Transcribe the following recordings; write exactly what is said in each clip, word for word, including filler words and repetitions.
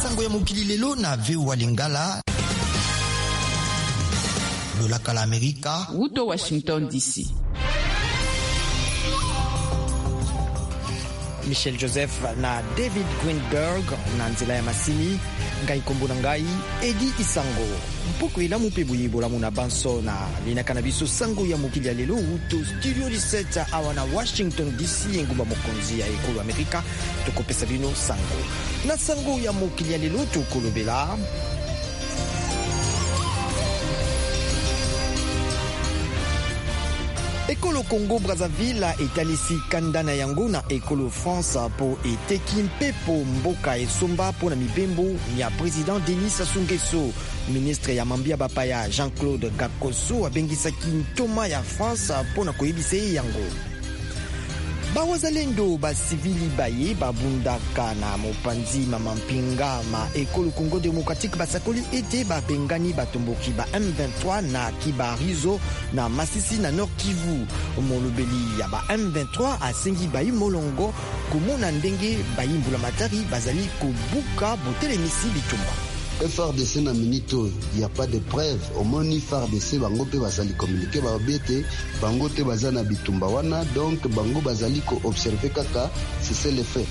sango ya mokili lelo na V O A Lingala lolaka la Amerika Wuto Washington D C. Michel Joseph na David Greenberg na nzela ya masini ngai kombo na ngai Edi Isango mpoko ila mupebu yibola muna banso na linaka na biso sango ya mokili ya lelo uto studio dix-sept awa na Washington D C engumba mokonzi ya ekolo Amerika tokopesa bino sango na sango ya mokili ya lelo tokolobela Ekolo Congo Brazzaville etalisi kanda na yango na Ekolo France po eteki mpepo mboka esomba po na mibembo ya président Denis Sassou Nguesso. Ministre ya mambia bapaya Jean-Claude Gakoso abengisaki ntoma ya France po na koyebise yango. Bawazalendo ba civili baye babundaka na mopanzi mamampinga ma Ekolo Congo Démocratique basakoli ete bapengani batomboki ba M vingt-trois na Kibarizo na Masisi na Nord Kivu. Molobeli ya ba M vingt-trois asengi bayi molongo komona ndenge bayimbula matari bazali kobuka botelemisi bitumba. F R D C na minito, il n'y a pas de preuve. Au moins, F R D C, bango pe bazali communiquer, babete, bango te bazana bitumba wana, donc bango bazali ko observer kaka, c'est le fait.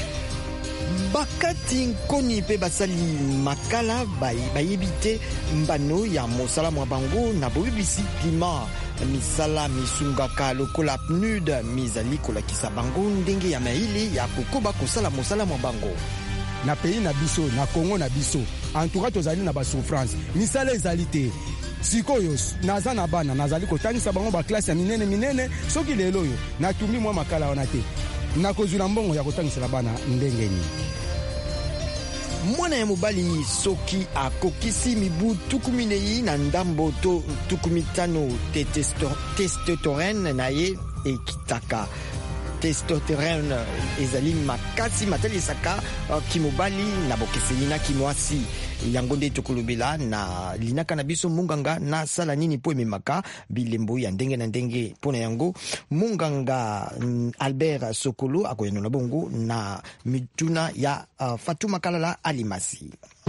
Bakati nkoni pe basali makala bayebite mbano ya mosala mwa bango na boyebisi klima misala misungaka lokola P N U D mizali kolakisa bango ndenge ya maili ya kokoba kosala mosala mwa bango. Na pays na biso, na Congo na biso, en tout cas tozali na ba souffrance. Misala ezali te. Sikoyo naza na bana nazali kotangisa bango ba classe ya minene minene soki lelo yo natumi mwa makala wana te. Nakozula mbongo ya kotangisa la bana ndenge ni. Mwana ya mobali soki akokisi mibu tukuminei na ndambo to tukumitano testosterone na ye ekitaka. Testosterone ezali makasi matalisaka uh, kimobali na bokeseli na kimwasi yango nde tokolobela na linaka na biso munganga na sala nini po ememaka bilembo ya ndenge na ndenge pona yango munganga mm, Albert Sokolo akoyano na bongo na mituna ya uh, Fatuma Kalala Alimasi.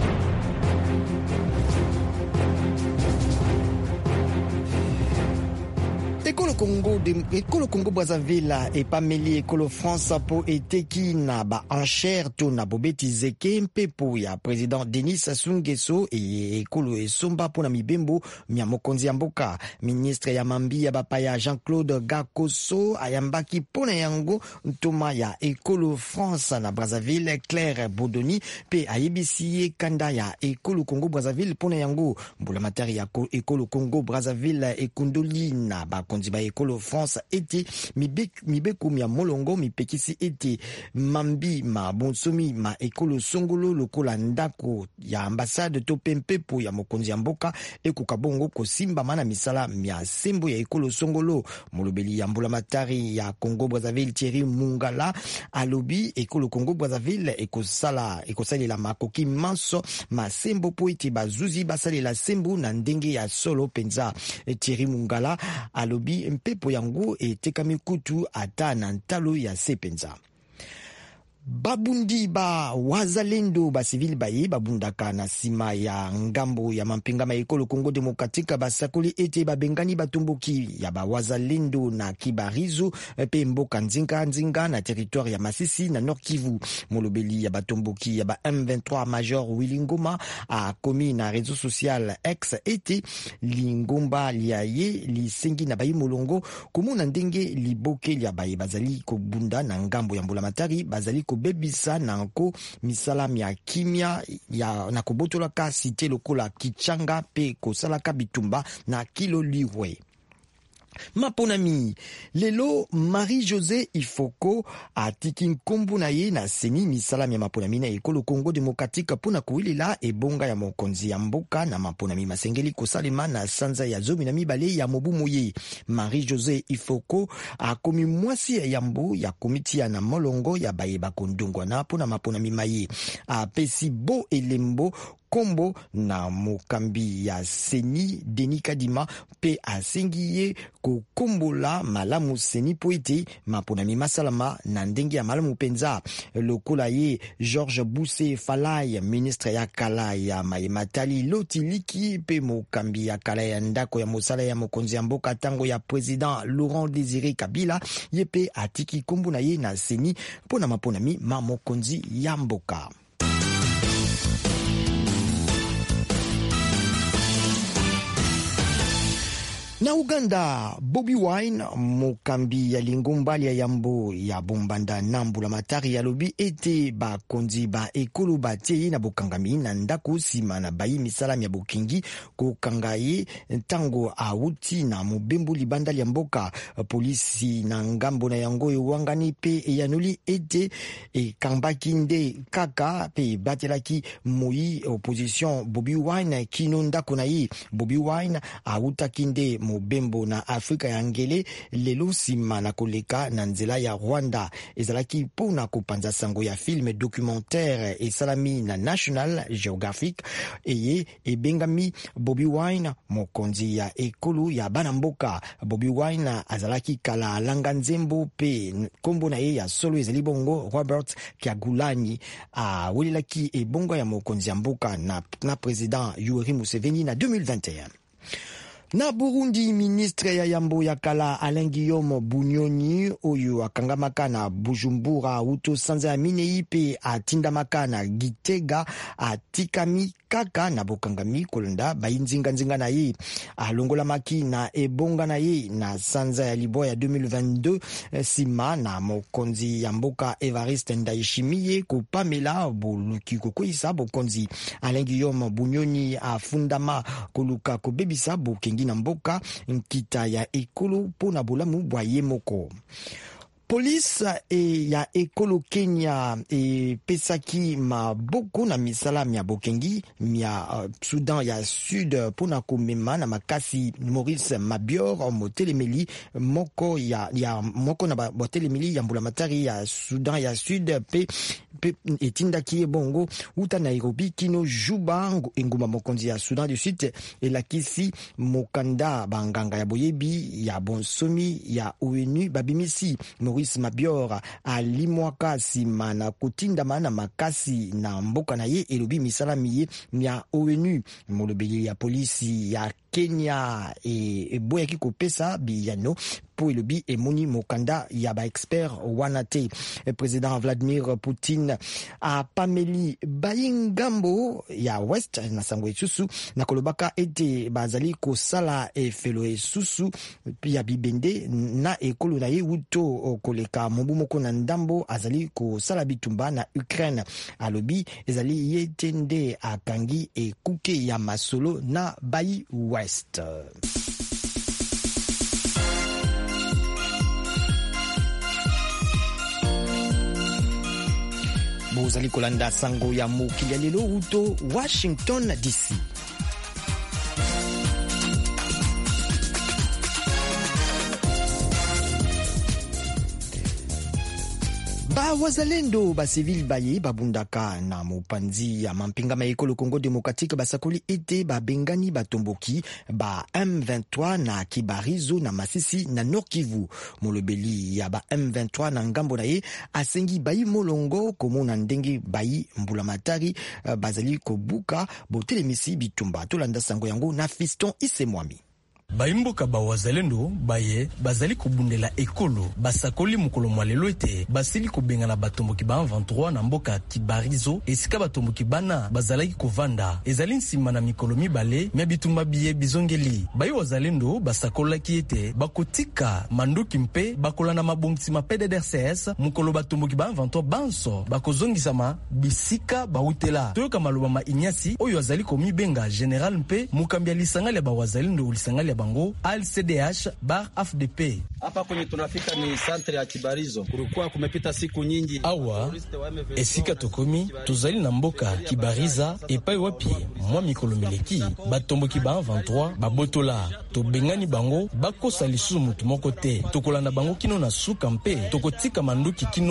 Ekolo Congo de Ekolo Congo Brazzaville et pameli Ekolo France po eteki na ba enchère to na bobeti zeke mpepo ya président Denis Sassou Nguesso e Ekolo esomba po na mibembo mya mokonzi ya mboka. Ministre ya mambi ya bapaya Jean-Claude Gakoso ayambaki po na yango ntoma ya Ekolo France na Brazzaville. Claire Bodoni pe ayebisi kanda ya Ekolo Congo Brazzaville po na yango mbula matari ya Ekolo Congo Brazzaville ekundoli na ba konzi ba Ekolo France ete mibeko mya molongo mipekisi ete mambi ma bonsomi ma Ekolo Songolo lokola ndako ya ambassade to pempepo ya mokonzi ya mboka ekoka bongo kosimba mana misala mya sembo ya Ekolo Songolo. Molobeli ya mbula matari ya Congo Brazzaville Thierry Mungala alobi Ekolo Congo Brazzaville ekosala ekosalela makoki manso masembo po ete bazuzi basalela sembo na ndenge ya solo penza. Thierry Mungala alobi mpepo yango etekami kutu ata na ntalo ya sepenza. Babundi ba wazalendo ba civil baye babundaka na sima ya ngambo ya mampinga ma Ekolo Congo Démocratique basakoli ete babengani batumbuki ya ba wazalendo na Kibarizo pe mboka nzinga nzinga na territoire ya Masisi na Nord Kivu. Molobeli ya batumbuki ya ba M vingt-trois Major Wilingoma a komi na réseau social X ete lingomba liaye lisengi na bayi molongo komuna ndenge liboke lya baye bazali kobunda na ngambo ya mbula matari bazali ko bebisa nanko misala mya kimia ya na kobotolaka site lokola Kichanga pe kosalaka bitumba na kilo liwe. Maponami lelo Marie-José Ifoko atiki nkombo na ye na seni misala ya maponami na Ekolo Congo Démocratique pona kuilela ebonga ya mokonzi ya mboka na maponami masengeli kosalema na sanza ya zomi na mibale ya mobu moye. Marie-José Ifoko akomi mwasi ya yambo ya komiti ya na molongo ya baye bakondongwa na pona maponami maye apesi bo elembo kombo na mokambi ya Seni Denis Kadima pe asengi ye kokombola malamu Seni po ete maponami masalama na ndenge ya malamu penza. Lokola ye George Bousse Falai, ministre ya kala ya Mayematali Lotiliki pe mokambi ya kala ya ndako ya mosala ya mokonzi ya mboka tango ya president Laurent Désiré Kabila, ye pe atiki kombo na ye na Seni pona maponami ma mokonzi ya mboka. Na Uganda, Bobi Wine, mokambi ya lingumbali ya yambo ya bombanda nambu la matari ya lobi ete ba konzi ba ekolo ba teye na bokangami na ndako sima na bayi misalami ya bokingi kokangaye tango auti na mobembo libanda ya mboka. Polisi na ngambo na yango ewangani pe eyanoli ete e kambaki nde kaka pe batelaki moi opposition Bobi Wine kino ndako na ye. Bobi Wine autaki nde mobembo na Afrika ya ngele lelo sima na koleka na nzela ya Rwanda. Ezalaki pona kopanza sango ya film documentaire esalami na National Geographic eye ebengami Bobi Wine mokonzi ya ekolo ya bana mboka. Bobi Wine azalaki kala alanga nzembo pe kombo na ye ya solo ezali bongo Robert Kyagulanyi awelelaki ebongo ya mokonzi ya mboka na, na president Yoweri Museveni na deux mille vingt et un. Na Burundi, ministre ya yambo ya kala Alain Guillaume Bunyoni oyo akangamaka na Bujumbura uto sanza ya minei pe atindamaka na Gitega atikami kaka na bokangami kolonda bayinzinga nzinga na ye alongola maki na ebonga na ye na sanza ya libo ya deux mille vingt-deux sima na mokonzi ya mboka Evariste Ndayishimiye kupamela boluki kokoisa bokonzi. Alain Guillaume Bunyoni afundama koluka kobebisa bokengi na mboka nkita ya ekolo pona bolamu bwa ye moko. Police e ya ekolo Kenya e pesaki maboko na misala mia bokengi mia uh, Sudan ya Sud pona komema na makasi Maurice Mabior motelemeli moko ya ya moko na botelemeli ya mbulamatari ya Sudan ya Sud pe pe etindaki bongo uta Nairobi kino Juba enguma mokonzi ya Sudan du Sud elakisi mokanda banganga ya boyebi ya bonsomi ya O N U babimisi Maurice Mabior alimwaka sima na kutindama na makasi na mboka na ye elobi misalami ye mia O N U. Molobeli ya polisi ya Kenya e, e boyaki kopesa biyano po elobi emoni mokanda ya ba expert wana te. President Vladimir Putin a pameli bayingambo ya West na sango esusu na kolobaka ete bazali kosala efelo esusu ya bibende na ekolo na ye uto koleka mobu moko na ndambo azali kosala bitumba na Ukraine. Alobi ezali yetende akangi ekuke ya masolo na bayi West. Bozali kolanda sango ya mokili ya lelo uto Washington D C. Ba wazalendo ba civil baye babundaka na mopanzi ya mampinga maekolo Congo Démocratique basakoli ete ba bengani batomboki ba M vingt-trois na Kibarizo na Masisi na Nord Kivu. Molobeli ya ba M vingt-trois na ngambo na ye asengi bayi molongo komona ndenge bayi mbulamatari bazali kobuka botelemisi bitumba. Tolanda sango yango na Fiston Isemwami. Baimboka ba wazalendo baye bazali kubundela ekolo basakoli mukolo mwalelo ete basili kubenga na batomboki ba M vingt-trois na mboka Kibarizo esika batomboki bana bazalaki kovanda ezali nsima na mikolo mibale mia bitumba biye bizongeli. Bayi wazalendo basakolaki ete bakotika mandoki mpe bakola na mabongisi ma P D D R C S mukolo batomboki ba M vingt-trois banso bakozongisama bisika bautela. Toyoka maloba ma Inyasi oyo azali komibenga general mpe mukambi ya lisangali ya ba wazalendo lisangali bango Al C D H bar F D P. Hapa kwenye tunafika ni centre ya Kibarizo. Kulikuwa kumepita siku nyingi. Awa esika tokomi tuzali na mboka Kibariza epai wapi mwa mikolo mileki batomboki ba M vingt-trois babotola tobengani bango bakosa lisusu mutu moko te tokolanda bango kino na suka mpe tokotika manduki kino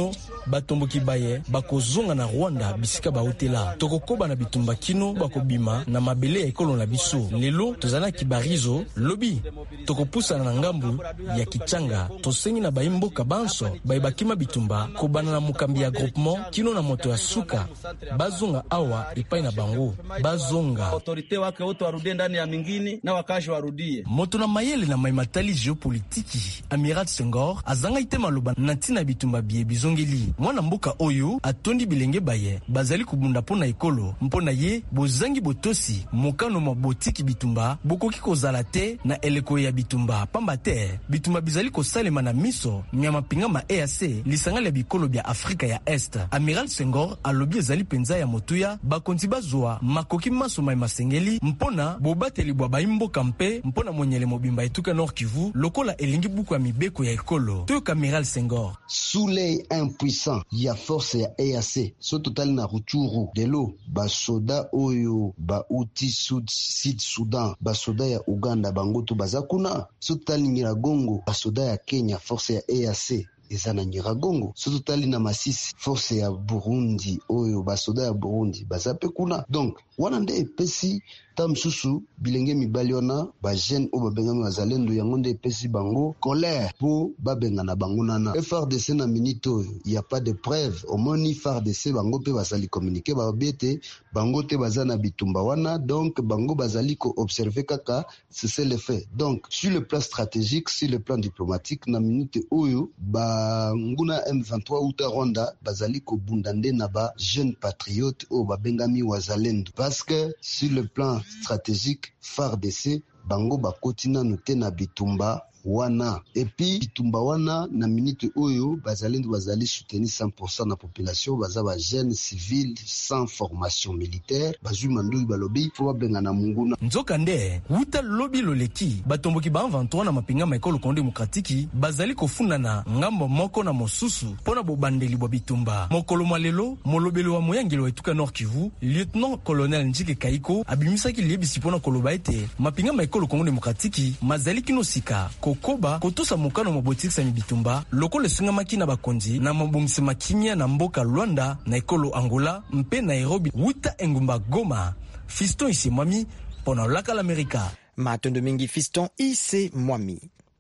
batomboki baye bakozonga na Rwanda bisika baotela tokokoba na bitumba kino bakobima na mabele ya ekolo na biso. Lelo tozana Kibarizo lobi tokopusana na ngambu ya Kichanga tosengi na baimboka banso bayebakima bitumba kobana na mukambi ya groupement kino na moto ya suka bazonga awa epai na bango bazonga autorite wake wote warudie ndani ya mingini na wakaji warudie moto na mayele na maimatali geopolitiki. Amiral Senghor azanga ite maloba na tina bitumba bie bizongeli mwana mboka oyo atondi bilenge baye bazali kubunda pona ekolo mpona ye bozangi botosi mokano mabotiki bitumba bokoki kozala te na eleko ya bitumba pamba te bitumba bizali kosalema na miso nyama pinga ma E A C lisanga ya bikolo bya Afrika ya Est. Amiral Senghor alobi ezali penza ya motuya bakonti bazwa makoki maso mai masengeli mpona bobateli bwa baimboka mpe mpona monyele mobimba etuka Nord Kivu lokola elingi buku ya mibeko ya ekolo to Amiral Senghor. Sous les impuissants ya force ya E A C so total na Ruchuru delo basoda oyo ba uti sud Sud Sudan basoda ya Uganda bangoto bazakuna so total ni Nyiragongo basoda ya Kenya force ya E A C eza na Nyiragongo so totali na Masisi force ya Burundi oyo basoda ya Burundi bazape kuna. Donc wana nde epesi tamsusu bilenge mibali wana ba jeune o babengami wazalendo yango nde epesi bango colère po babenga na bango nana F R D C na minito il y a pas de preuve omoni F R D C bango pe bazali communiquer ba bete bango te bazana bitumba wana donc bango bazali ko observer kaka c'est le fait. Donc sur le plan stratégique sur le plan diplomatique na minute oyo ba nguna M vingt-trois uta Rwanda bazali ko bundande na ba jeune patriote o babengami wazalendo parce que sur le plan stratégique F A R D C bango bakoti nanu te na bitumba wana et puis bitumba wana na minute oyo bazalendo bazali soutenir cent pour cent na population baza ba jeunes civils sans formation militaire bazui mandu balobi fo benga na munguna nzoka nde wuta lobi loleki batomboki ba vingt-trois na mapinga maikolo konde demokratiki bazali kofunda na ngambo moko na mosusu pona bobandeli bo bitumba mokolo malelo molobelo wa moyangelo etuka Nord Kivu lieutenant colonel Njike Kaiko abimisaki lebisi pona koloba ete mapinga maikolo konde demokratiki mazali kinosika koba kotosa mokano mabotikisa mibitumba lokole singa makina bakonzi na mabongisi makinya na mboka Luanda na ekolo Angola mpe Nairobi wuta engumba Goma. Fiston isi mwami pona laka l'Amerika matondo mingi Fiston isi mwami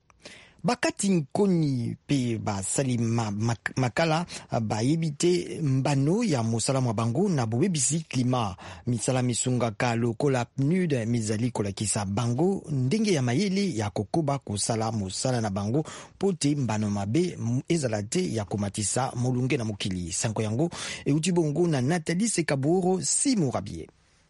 bakati nkoni pe basali ma, ma, makala bayebite mbano ya mosala mwa bango na bobebisi klima misala misungaka lokola P N U D mizali kolakisa bango ndenge ya mayele ya kokoba kosala mosala na bango pote mbano mabe ezala te ya komatisa molunge na mokili sanko yango euti bongo na Nathalie Sekaboro Simurabie.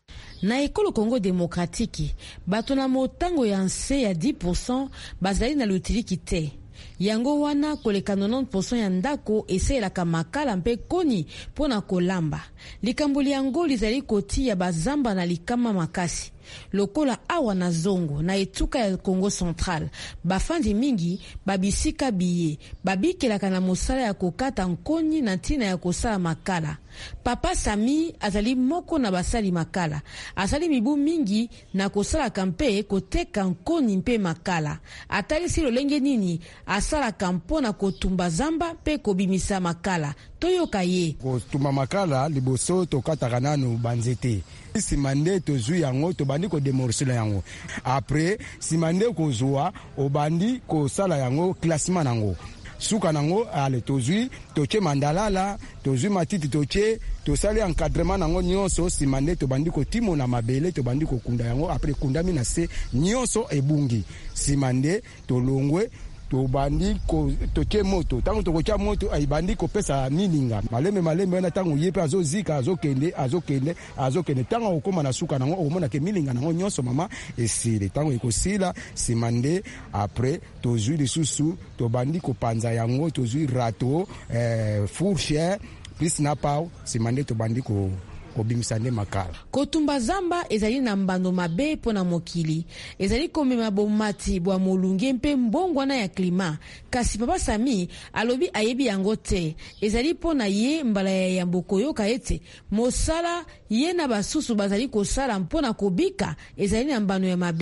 Na ekolo Congo Demokratiki, bato na motango ya nse ya dix pour cent bazali na lutiliki te. Yango wana koleka quatre-vingt-dix pour cent ya ndako eselaka makala mpe koni pona kolamba. Likamboli yango lizali koti ya bazamba na likama makasi. Lokola awa na zongo na etuka ya Congo Central bafandi mingi babisika biye babikelaka na mosala ya kokata nkoni na ntina ya kosala makala. Papa Sami azali moko na basali makala azali mibu mingi na kosala kampe koteka nkoni mpe makala atali si lolenge nini asala kampo na kotumba zamba pe kobimisa makala toyoka ye kotumba makala liboso tokataka nanu banzete simande tozui yango tobandi ko demorsela yango après simande kozwa obandi kosala yango classement nango suka nango ale tozui toche mandalala tozui matiti toche tosali encadrement nango nyonso simande tobandi ko timo na mabele tobandi ko kunda yango après kundami na se nyonso ebungi simande tolongwe tobandi ko toche moto tango tokocha moto aibandi ko pesa mininga maleme maleme na tango yepe azozika azokende azokende azokende tango okoma na suka nango omona ke mininga nango nyonso mama esile tango ekosila simande après tozui lisusu tobandi ko panza yango tozui rato eh, fourche plus na pau simande tobandi ko kobimisande makala kotumba zamba ezali na mbando mabe pona mokili ezali komema bomati bwa molunge mpe mbongwana ya klima kasi Papa Sami alobi ayebi yango te ezali pona ye mbala ya yamboko yoka ete mosala ye na basusu bazali kosala mpona kobika ezali na mbano ya mabe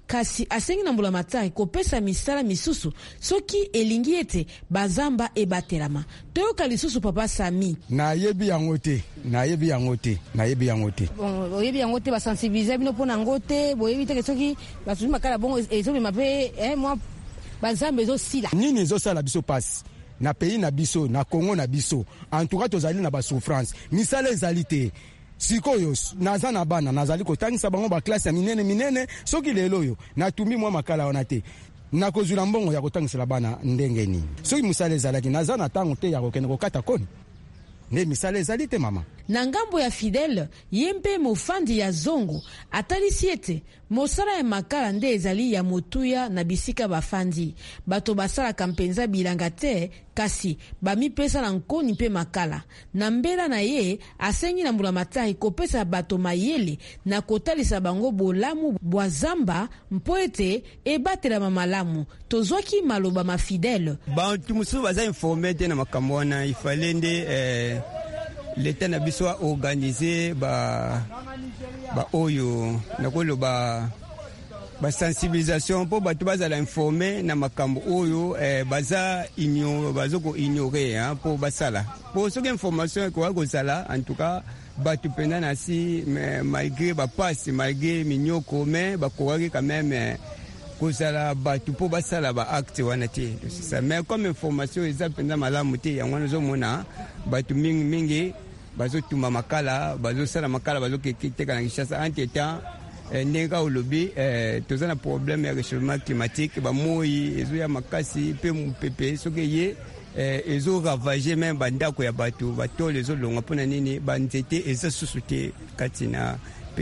kasi asengi na mbula matari kopesa misala misusu soki elingi ete bazamba ebatelama. Toyoka lisusu Papa Sami. Na yebi yango te, na yebi yango te, na yebi yango te. Bon, oyebi yango te ba sensibiliser bino pona ngote, boyebi te soki basumi makala bongo ezobi mape eh moi bazamba ezo sila. Nini ezo sala biso passe na pays na biso, na Congo na biso. En tout cas tozali na ba souffrance. Misala ezali te. Sikoyo naza na bana nazali kotangisa bango ba classe ya minene minene soki lelo yo natumi mwa makala wana te nakozula mbongo ya kotangisela bana ndenge nini soki musala ezalaki naza na tango te ya kokende kokata koni ne misala ezali te mama. Na ngambo ya Fidèle yempe mofandi ya zongo atalisi ete mosala ya makala nde ezali ya motuya na bisika bafandi bato basala kampenza bilanga te kasi bamipesa na nkoni mpe makala na mbela na ye asengi na mbula matari kopesa bato mayele na kotalisa bango bolamu bwa zamba mpo ete ebatelama malamu. Tozwaki maloba ma Fidèle bantu mususu baza informe te na makambo wana ifale nde eh, l'État na biso a organisé ba ba oyo nakolo ba ba sensibilisation pour batu bazala informer na makambo oyo eh, baza igno bazoko ignorer hein pour basala pour ce information ko ko sala en tout cas batu pena na si mais malgré ba passe malgré minyoko mais ba ko quand même kozala batu po basala ba acte wana te ça mais comme information ezapenda malamu te yango nazo mona batu mingi mingi bazo tuma makala bazo sala makala bazo kekiteka na Kinshasa entre temps ndenge olobi tozana problème ya réchauffement climatique ba moyi ezo ya makasi pe mupepe soke ye ezo ravager même bandako ya batu batole ezo longa pona nini banzete ezo susute katina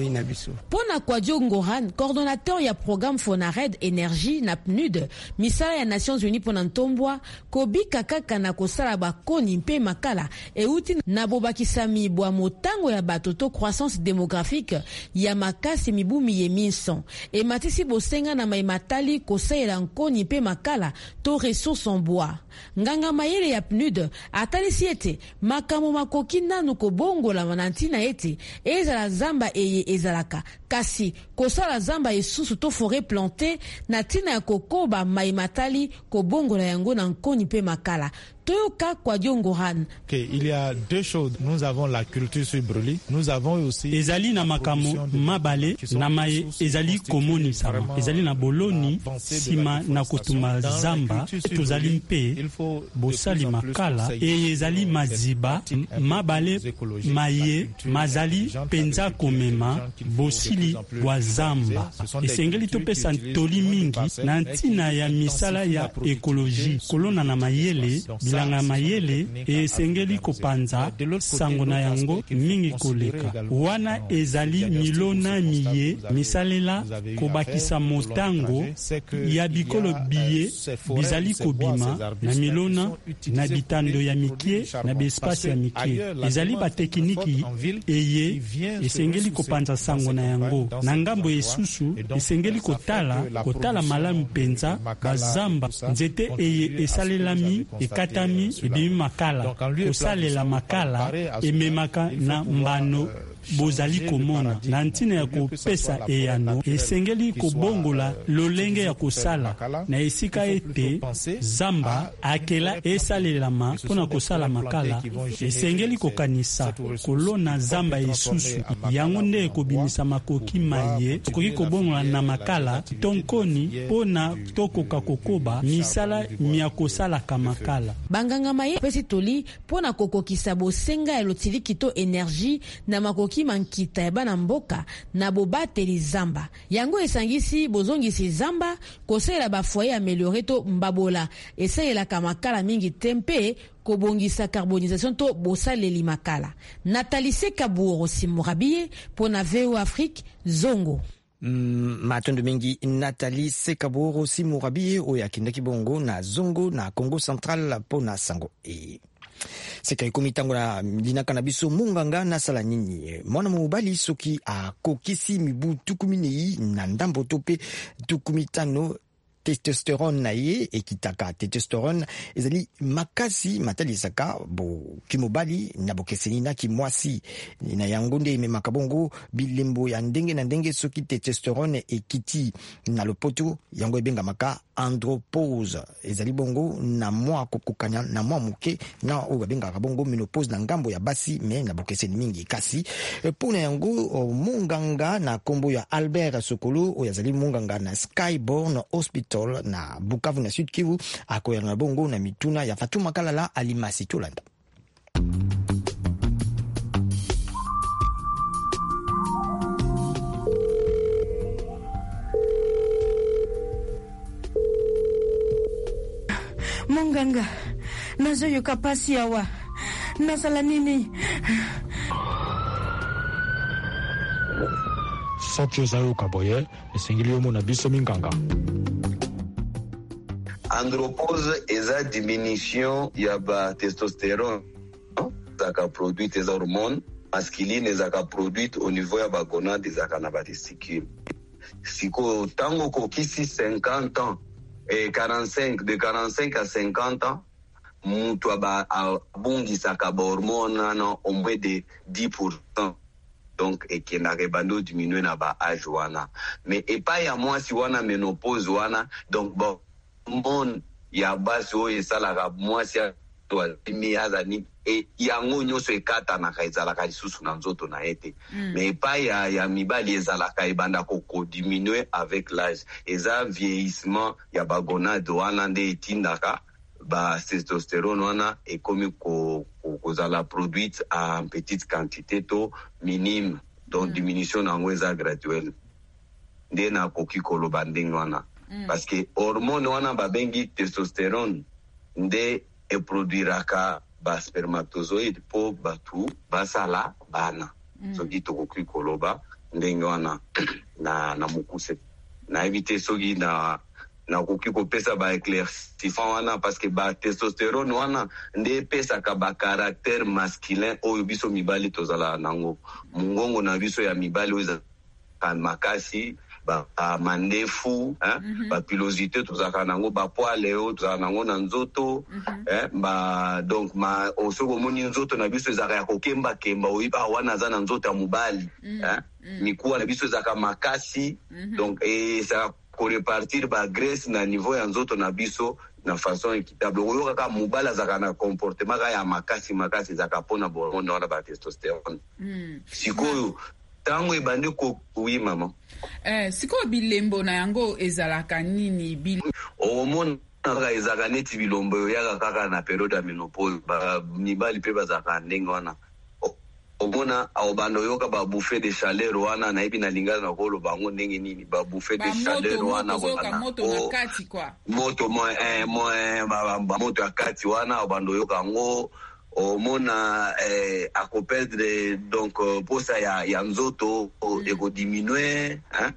Pona Kwadjo Ngoran, coordonnateur ya programme Fonared Énergie na P N U D, misala ya Nations Unies pona ntombwa, kobi kakaka na kosala bakoni mpe makala, e uti na bobakisa mibwa motango ya batoto croissance démographique ya makasi mibumi ye minson. E matisi bosenga na maimatali kosaela nkoni mpe makala to ressources en bois. Nganga mayele ya P N U D, atalisi ete, makamo makoki nanu kobongola manantina ete, ezala zamba eye ezalaka kasi kosala zamba esusu to forêt plantée na tina ya kokoba maimatali kobongola yango na nkoni pe makala. Toyoka Kwadjo Ngoran. Okay, il y a deux choses. Nous avons la culture sur brûlis. Nous avons aussi ezali na makamo mabale na maye ezali komoni sama. Ezali na boloni sima na kotuma zamba tozali mpe bosali makala e ezali maziba mabale maye mazali penza komema bosili wa zamba. Esengeli topesa ntoli mingi na ntina ya misala ya ekoloji kolona na mayele bilanga mayele esengeli kopanza sango na yango mingi koleka wana ezali milona miye misalela kobakisa motango ya bikolo biye bizali kobima na milona na bitando ya mikie na bespace ya mikie ezali batekniki eye esengeli kopanza sango na yango na ngambo esusu esengeli kotala kotala malamu penza bazamba nzete eye esalelami ekatami ebimi makala kosalela makala ememaka na mbano bozali komona na ntina ya kopesa eyano esengeli kobongola lolenge ya kosala na esika ete zamba akela esalelama mpona kosala makala esengeli kokanisa kolona zamba esusu yango nde ekobimisa makoki maye tokoki kobongola na makala tonkoni mpona tokoka kokoba misala mia kosalaka makala banganga maye pesi toli mpona kokokisa bosenga ya lotiliki to énergie na makoki mankita ya bana mboka na bobateli zamba yango esangisi bozongisi zamba kosalela bafoye ameliore to mbabola esalelaka makala mingi tempe kobongisa carbonisation to bosaleli makala. Nathalie Sekaburo Simurabie pona V O Afrique Zongo. Mm, matondo mingi Nathalie Sekaburo Simurabie oya kindaki bongo na Zongo na Congo Central pona sango e seka ikomi tango na linaka na biso munganga na sala nini mwana mobali soki akokisi mibu tukumi nei na ndambo tope tukumi tano testosterone na ye ekitaka testosterone ezali makasi matalisaka bo kimobali na bokeseni na kimwasi na yango nde ememaka bongo bilembo ya ndenge na ndenge soki testosterone ekiti na lopoto yango ebengamaka andropause ezali bongo na mwa kokokanya na mwa muke na oyo babengaka bongo menopause na ngambo ya basi me na bokeseni mingi kasi pona yango munganga na kombo ya Albert Sokolo oyo azali munganga na Skyborn Hospital na Bukavu na Sud Kivu akoya na bongo na mituna ya Fatuma Kalala Alimasi Tolanda. Munganga, nazoyoka pasi awa. Nasala nini? Soki ozayoka boye, esengeli yo mona biso minganga. Andropause eza diminution ya ba testosterone zaka produite za hormone masculine zaka produite au niveau ya ba gonade zaka na ba testicule. Siko tango ko kisi cinquante ans et quarante-cinq de quarante-cinq à cinquante ans mutu aba abungisaka ba hormone na au moins de dix pour cent. Donc et qui n'a rebando diminué na ba âge wana. Mais et pas ya moi si wana ménopause wana donc bon mon ya basi o esala moi si to mi azani e yango nyoso ekata na kaizala ka lisusu na nzoto na ete mm. Mais pas ya ya mibali ezala ka ibanda ko diminuer avec l'âge eza vieillissement ya bagonade wana nde etindaka ba testostérone wana et comme ko kozala produite en petite quantité to minime donc mm. Diminution nango eza graduelle nde na koki koloba ndenge wana mm. Parce que hormone wana babengi testostérone nde eproduiraka ba spermatozoïde po batu basala bana mm. Soki tokoki koloba ndenge wana na na mukuse na éviter soki na na koki kopesa ba éclaircissement wana parce que ba testostérone wana nde pesa ka ba caractère masculin oyo biso mibali tozala nango mungongo na biso ya mibali oyo kan makasi ba mandefu hein mm -hmm. Ba pilosité tozaka nango ba poile oyo tozaka nango na nzoto mm -hmm. Eh ba donc ma osoko moni nzoto na biso ezaka ya kokemba kemba oyiba wana za na nzoto ya mubali mm -hmm. Hein mm -hmm. Mikuwa na biso ezaka makasi mm -hmm. Donc et ça ko repartir ba graisse na niveau ya nzoto na biso na façon équitable oyo kaka mubala zaka na comportement ka ya makasi makasi zaka pona hormone wana ba testostérone mm. Sikoyo tango ebande ko oui mama eh sikoyo bilembo na yango ezalaka nini bil hormone na ezaka neti bilombo ya kaka na periode ya menopause ba mibali pe bazaka ndenge wana omona au bando yoka ba bouffée de chaleur wana na ibi na lingana na kolo bango ndenge nini ba bouffée de chaleur wana wana moto na kati kwa moto mo eh mo ba moto ya kati wana au bando yoka ngo omona eh ako perdre donc posa ya ya nzoto mm. Eko diminuer hein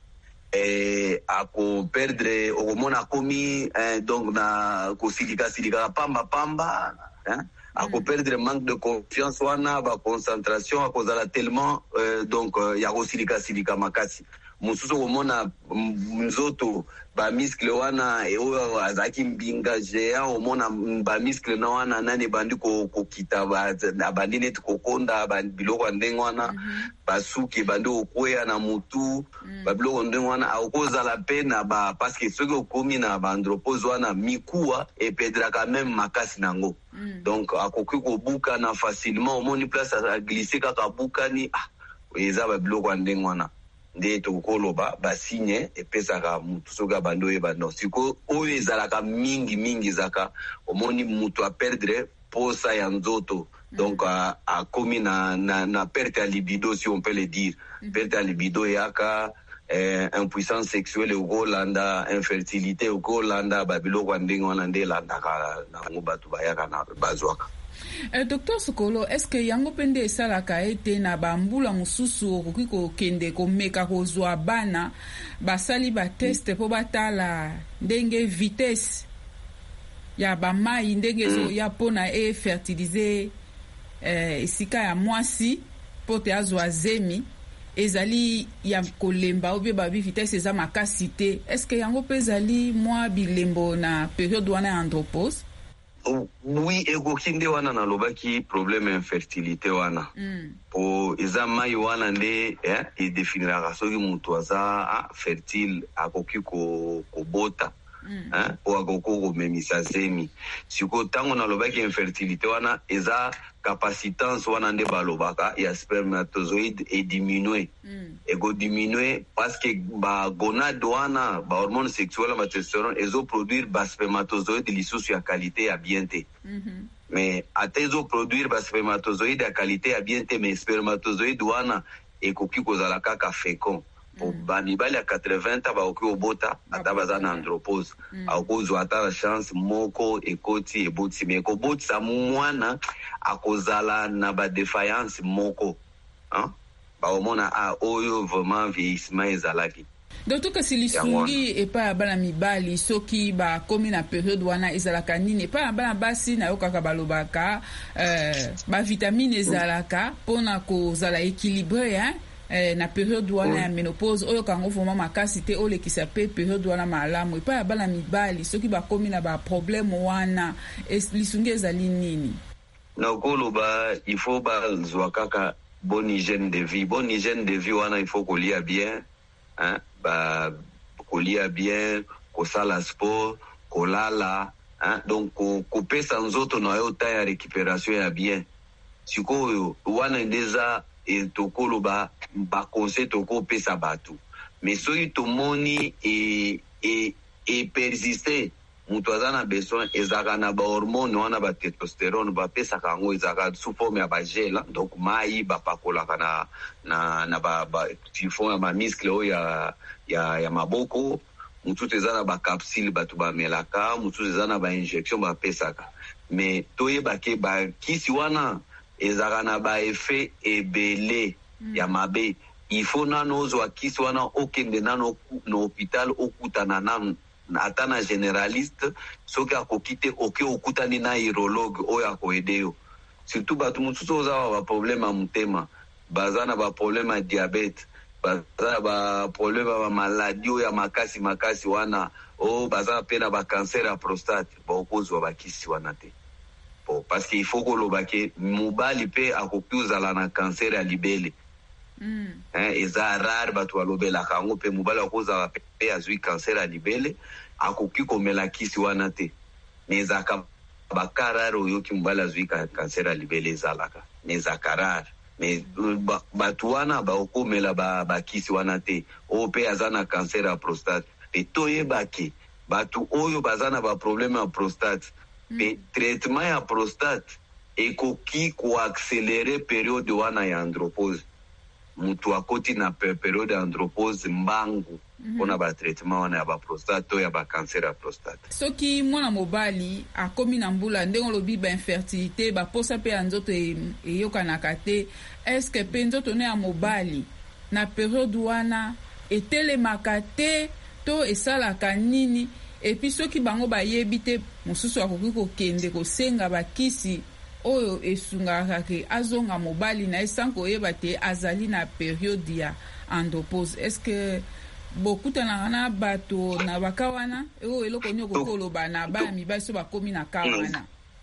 eh ako perdre omona komi eh, donc na ko silika silika pamba pamba hein ako perdre manque de confiance wana ba concentration akozala tellement euh, donc uh, ya kosilika silika makasi mususu komona nzoto ba muscle wana e oyo azaki mbinga géant omona ba muscle na wana nani bandi ko kokita ba bandi net kokonda ba biloko ndenge wana basuki bandi okwea na mutu ba biloko ndenge wana akozala pena ba parce que soki okomi na ba andropause wana mikuwa e pedra quand même makasi nango mm. Donc akoki ko buka na facilement omoni place à glisser kaka buka ni ah eza ba biloko ndenge wana nde tokoloba basigne epesaka mutu soka bando ye bando siko oyo ezalaka mingi mingi zaka omoni mutu a perdre posa ya nzoto mm. Donc a, a komi na, na, na perte ya libido si on peut le dire mm. Perte ya libido yaka eh, impuissance sexuelle ukolanda infertilité ukolanda babiloko ndenge wana nde landaka nango batu bayaka na bazwaka. Euh, Docteur Sokolo, est-ce que yango pende esalaka ete na bambula mususu okoki kokende komeka kozwa bana basali ba test po batala ndenge vitesse ya bamai ndenge mm. Ya pona e fertiliser eh, esika ya mwasi po te azwa zemi ezali ya kolemba ou bien babi vitesse eza makasi te. Est-ce que yango pe ezali mwa bilembo na période wana ya andropause? Oui, ekoki nde wana nalobaki problème infertilité wana. Mm. Po eza mai wana nde eh, edefiniraka soki mutu aza ah, fertile akoki ko, kobota. Mm. Eh, po akoki komemisa zemi. Siko tango nalobaki infertilité wana eza capacitance wana nde balobaka ya spermatozoïde e diminue. Mm. Ego diminue parce que ba gonade wana ba hormone sexuelle ba testostérone ezo produire ba spermatozoïde lisusu ya qualité ya bien te. Mm-hmm. Mais ate ezo produire ba spermatozoïde ya qualité ya bien te, mais spermatozoïde wana ekoki kozala kaka fécond. Po ba mibali ya quatre-vingts ans bakoki obota ata baza na andropause. Mm. Akozwa ata la chance moko ekoti eboti, mais ekobotisa mwana akozala na ba défaillance moko. Hein? Ba omona a oyo vraiment vieillissement ezalaki. D'autant que si lisungi et pas bana mibali soki ba komi na période wana ezalaka nini pas bana basi na yokaka balobaka euh ba vitamine ezalaka pona ko zala équilibré hein. Eh, na période wana oui. ya ménopause oyo kango vraiment makasi te olekisa pe période wana malamu epa ya bana mibali soki bakomi na ba problème wana lisungi ezali nini? Na koloba il faut bazwa kaka bonne hygiène de vie. Bonne hygiène de vie wana il faut kolia bien hein, ba kolia bien, kosala sport, kolala hein, donc kopesa nzoto na yo ta ya récupération ya bien. Sikoyo wana ndeza e tokolo ba ba conseil toko pesa batu, mais soki tomoni e e e persister mutu aza na besoin ezaka na ba hormone wana ba testostérone ba pesa kango ezaka sous forme ya ba gel, donc mai ba pakolaka na na na ba ba tifon ya ba muscle o ya ya ya maboko, mutu ezana ba capsule batu ba melaka, mutu ezana ba injection ba pesaka. Mais toyeba ke ba kisi wana ezaka na ba effet ebele mm. ya mabe. Il faut nano ozwa kisi wana okende nano na hôpital okutana nano ata na généraliste soki akokite oke okutani na urologue oyo akoede yo. Surtout batu mosusu oza ba problème ya motema, baza na ba problème ya diabète, baza na ba problème ya maladie oyo ya makasi makasi wana, o baza pe na ba cancer ya prostate, bakozwa ba kisi wana te. Parce qu'il faut que l'obake mobali pe akoki uzala na cancer ya libele. Mm. Hein, eza rare batu alobela kango pe mobali akozala pe azwi cancer ya libele akoki komela kisi wana te. Neza ka bakarare oyo ki mobali azwi cancer ya libele ezalaka. Neza karare. Mais batu wana ba okomela ba bakisi wana te. O pe azana cancer ya prostate. E toyebaki batu oyo bazana ba problème ya prostate. Pe traitement ya prostate ekoki ko accélérer période wana ya andropause. Mutu akoti na période ya andropause mbangu mm-hmm. Ona ba traitement wana ya ba prostate to ya ba cancer ya prostate. Soki mwana mobali akomi na mbula ndenge lobi ba infertilité ba posa pe nzoto eyokanaka te, est-ce que pe nzoto ne ya mobali na période wana etelemaka te to esalaka nini? Et puis ceux qui bango ba yebite mususu akoki kokende kosenga bakisi oyo esungaka ke azonga mobali na esanko yeba te azali na période ya andropause. Est-ce que beaucoup na na bato na bakawana eo eloko nyoko koloba na ba mibali so bakomi na kawana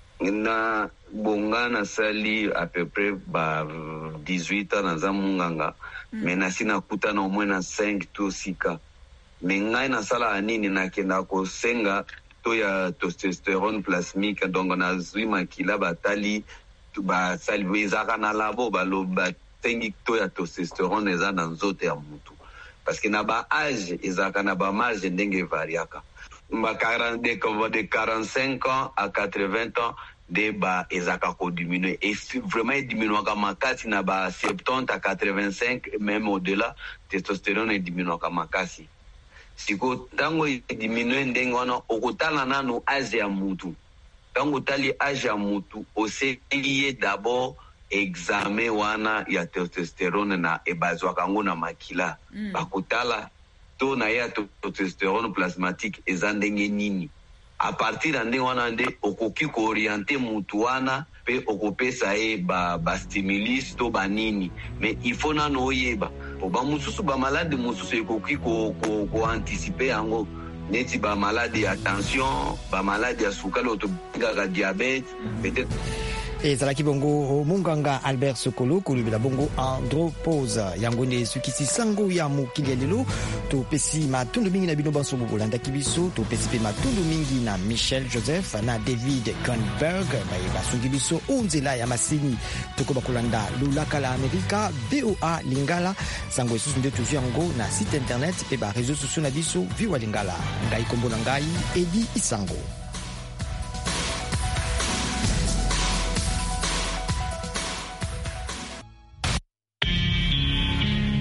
na bongana sali à peu près ba dix-huit ans na zamunganga mm. Mais na sina kutana au moins na cinq to six cas. Mais ngai na sala anini na kenda ko senga to ya testostérone plasmique, donc na zwi makila batali ba salve ezaka na labo balo batengi to ya testostérone eza na nzoto ya mutu, parce que na ba âge ezaka na ba marge ndenge variaka ba quarante de quarante-cinq ans à quatre-vingts ans de ba ezaka ko diminuer et vraiment diminuer ka makasi na ba soixante à quatre-vingt-cinq même au-delà testostérone diminuer ka makasi. Siko tango diminue ndenge wana okotala nano age ya mutu, tango tali age ya mutu oseliye d'abord examen wana ya testostérone na ebazwa kango na makila mm. Bakotala to na ya testostérone plasmatique eza ndenge nini, a partir ya ndenge wana nde okoki ko orienter mutu wana pe okopesa ye ba, ba stimulus to banini. Mais il faut nano oyeba po ba mususu ba malade mususu ekoki ko ko ko anticiper yango neti ba malade ya tension ba malade ya sukali otobenga diabete peut-être. ezalaki bongo munganga Albert Sokolo kolobela bongo andropose yango nde esukisi sango ya mokili ya lelo. Topesi matundu mingi na bino banso bolandaki biso, topesi mpe matundu mingi na Michel Joseph na David Grunberg baye basungi biso onzela ya masini tokoba kolanda lulaka la Amerika V O A Lingala. Sango esusu nde tozwi yango na site internet mpe bareseau sociaux na biso V O A Lingala. Ngai kombo na ngai Edi Isango.